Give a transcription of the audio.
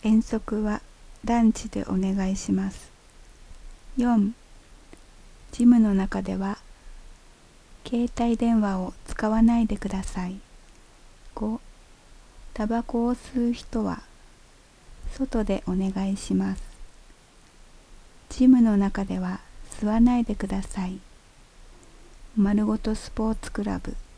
遠足はランチでお願いします。4、ジムの中では携帯電話を使わないでください。5、タバコを吸う人は外でお願いします。ジムの中では吸わないでください。丸ごとスポーツクラブ